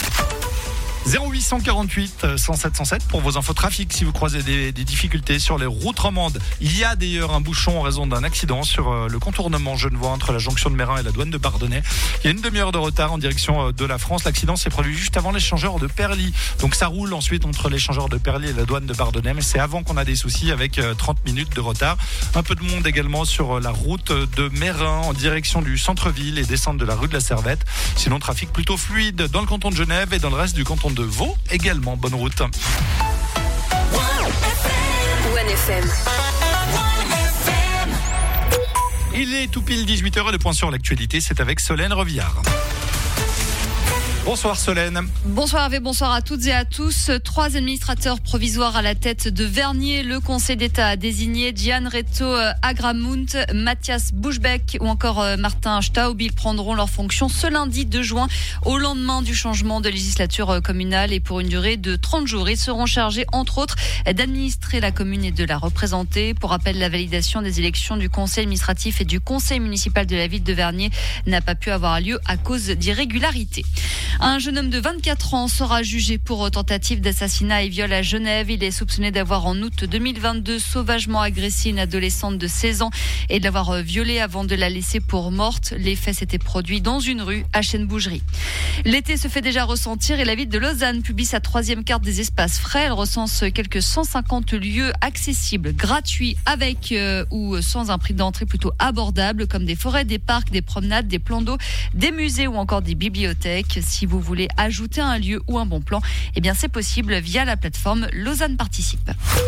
0848 107 107 pour vos infos trafic si vous croisez des difficultés sur les routes romandes. Il y a d'ailleurs un bouchon en raison d'un accident sur le contournement Genevois entre la jonction de Mérin et la douane de Bardonnay. Il y a une demi-heure de retard en direction de la France. L'accident s'est produit juste avant l'échangeur de Perly. Donc ça roule ensuite entre l'échangeur de Perly et la douane de Bardonnay. Mais c'est avant qu'on a des soucis avec 30 minutes de retard. Un peu de monde également sur la route de Mérin en direction du centre-ville et descente de la rue de la Servette. Sinon, trafic plutôt fluide dans le canton de Genève et dans le reste du canton de Vaud également. Bonne route. 1FM. Il est tout pile 18h et le point sur l'actualité, c'est avec Solène Revillard. Bonsoir Solène. Bonsoir Hervé, bonsoir à toutes et à tous. 3 administrateurs provisoires à la tête de Vernier. Le Conseil d'État a désigné Gian Reto Agramunt, Mathias Buschbeck ou encore Martin Staub. Ils prendront leurs fonctions ce lundi 2 juin au lendemain du changement de législature communale et pour une durée de 30 jours. Ils seront chargés entre autres d'administrer la commune et de la représenter. Pour rappel, la validation des élections du conseil administratif et du conseil municipal de la ville de Vernier n'a pas pu avoir lieu à cause d'irrégularités. Un jeune homme de 24 ans sera jugé pour tentative d'assassinat et viol à Genève. Il est soupçonné d'avoir en août 2022 sauvagement agressé une adolescente de 16 ans et de l'avoir violée avant de la laisser pour morte. Les faits s'étaient produits dans une rue à Chêne-Bougerie. L'été se fait déjà ressentir et la ville de Lausanne publie sa 3e carte des espaces frais. Elle recense quelques 150 lieux accessibles, gratuits, avec ou sans un prix d'entrée plutôt abordable, comme des forêts, des parcs, des promenades, des plans d'eau, des musées ou encore des bibliothèques. Si vous voulez ajouter un lieu ou un bon plan, eh bien c'est possible via la plateforme Lausanne Participe.